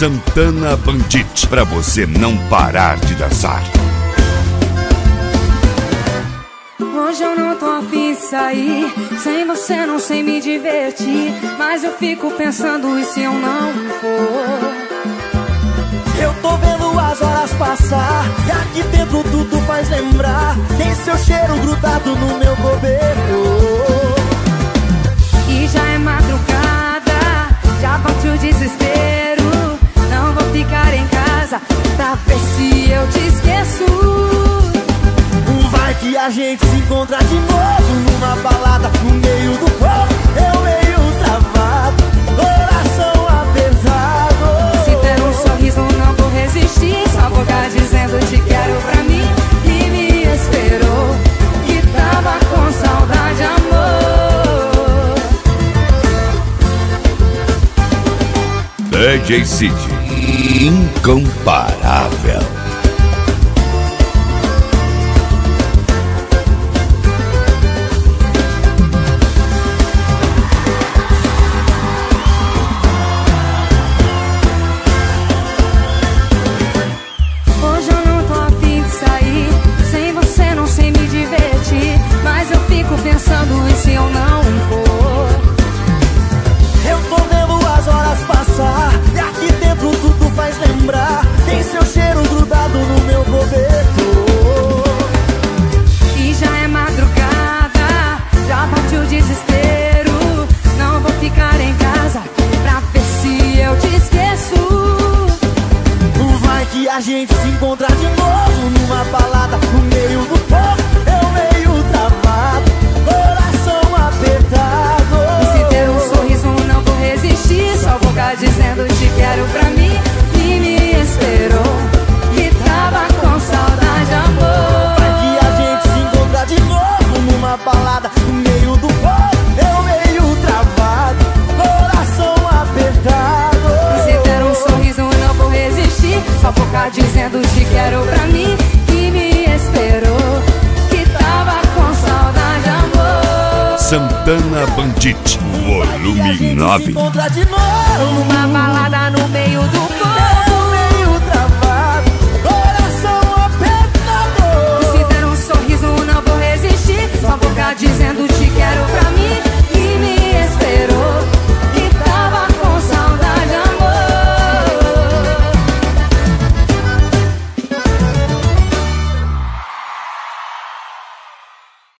Santana Bandit, pra você não parar de dançar. Hoje eu não tô afim de sair, sem você não sei me divertir, mas eu fico pensando e se eu não for? Eu tô vendo as horas passar e aqui dentro tudo faz lembrar. Tem seu cheiro grudado no meu cobertor. E já é madrugada, já bate o desespero. Não vou ficar em casa pra ver se eu te esqueço. Vai que a gente se encontra de novo numa balada no meio do povo. Eu meio travado, coração apertado. Se der um sorriso não vou resistir, só vou ficar dizendo te quero pra mim. E me esperou, que tava com saudade, amor. DJ Cid, incomparável. Pensando e se eu não for? Eu tô vendo as horas passar e aqui dentro tudo faz lembrar. Tem seu cheiro grudado no meu cobertor. E já é madrugada, já bate o desespero. Não vou ficar em casa pra ver se eu te esqueço. Vai que a gente se encontra de novo numa balada no meio do povo. Eu meio travado, coração apertado. E se der um sorriso não vou resistir, só vou ficar dizendo te quero pra mim. E me esperou, que tava com saudade, amor. Vai que a gente se encontra de novo numa balada no meio do povo. Eu meio travado, coração apertado. E se der um sorriso não vou resistir, só vou ficar dizendo te quero pra mim. E me esperou, que tava com saudade, amor. Santana Bandit, volume 9. Se encontra de novo numa balada no meio do povo.